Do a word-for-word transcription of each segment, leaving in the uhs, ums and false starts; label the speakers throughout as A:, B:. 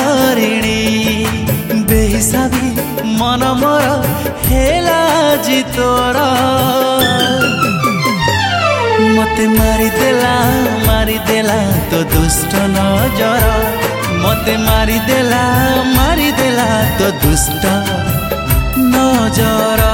A: हरिणी बेहिसाबी मन मोर हेला जी तोर मते मारिदेला मारिदेला तो दुष्ट नजर मते मारिदेला मारिदेला तो दुष्ट नजर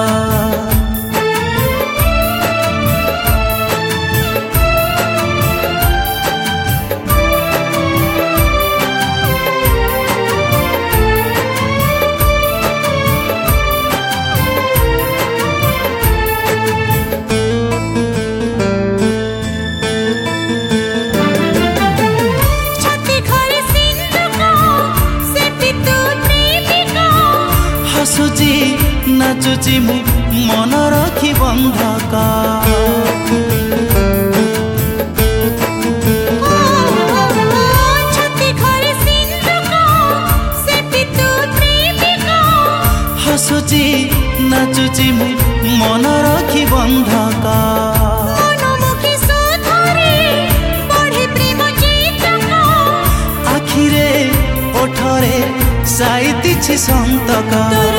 A: हसुची नाचुची मु मन रखी बंधक हसुची नाचुची मु मन रखी बंधक आखिरे ओठरे साइतिछि संतक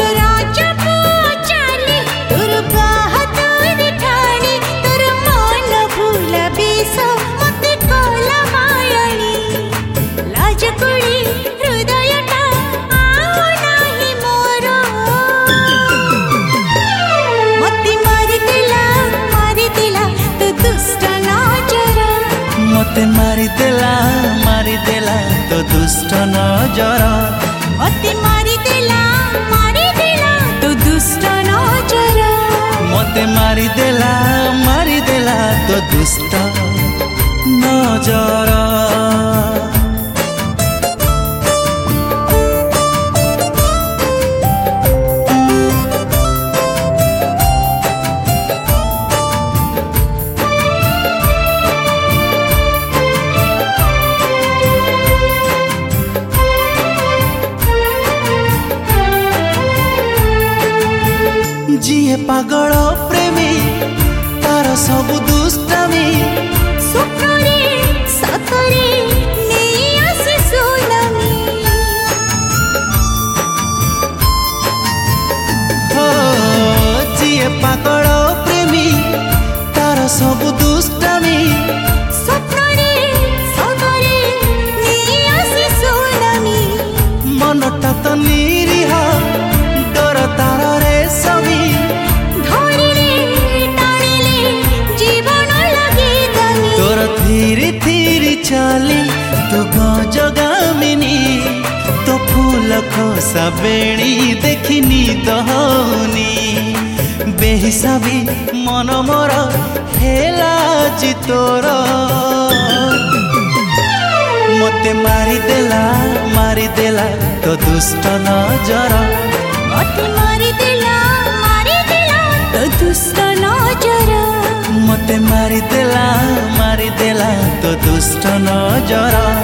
A: मते मारिदेला मारिदेला तो दुष्ट नजर
B: मते मारिदेला मारिदेला तो दुष्ट नजर
A: मते मारिदेला मारिदेला तो दुष्ट नजर जिए पागल प्रेमी तार सबु दुष्टामी
B: स्वप्नरे सतरे नहीं आसे सुनामी
A: हो जिए पागल प्रेमी तार सबु दुष्टामी
B: स्वप्नरे सतरे नहीं आसे सुनामी
A: मनटा तो निरीह डर तार रे सभी धीरे धीरे चली तू गजगामिनी तो फूल खोसा बेणी देखिनी दहनी बेहिसाबी मन मोर हेला जी तोर मते मारिदेला मारिदेला तो दुष्ट नजर
B: मते मारिदेला मारिदेला तो दुष्ट नजर
A: मते मारिदेला मारिदेला तो दुष्ट नजर।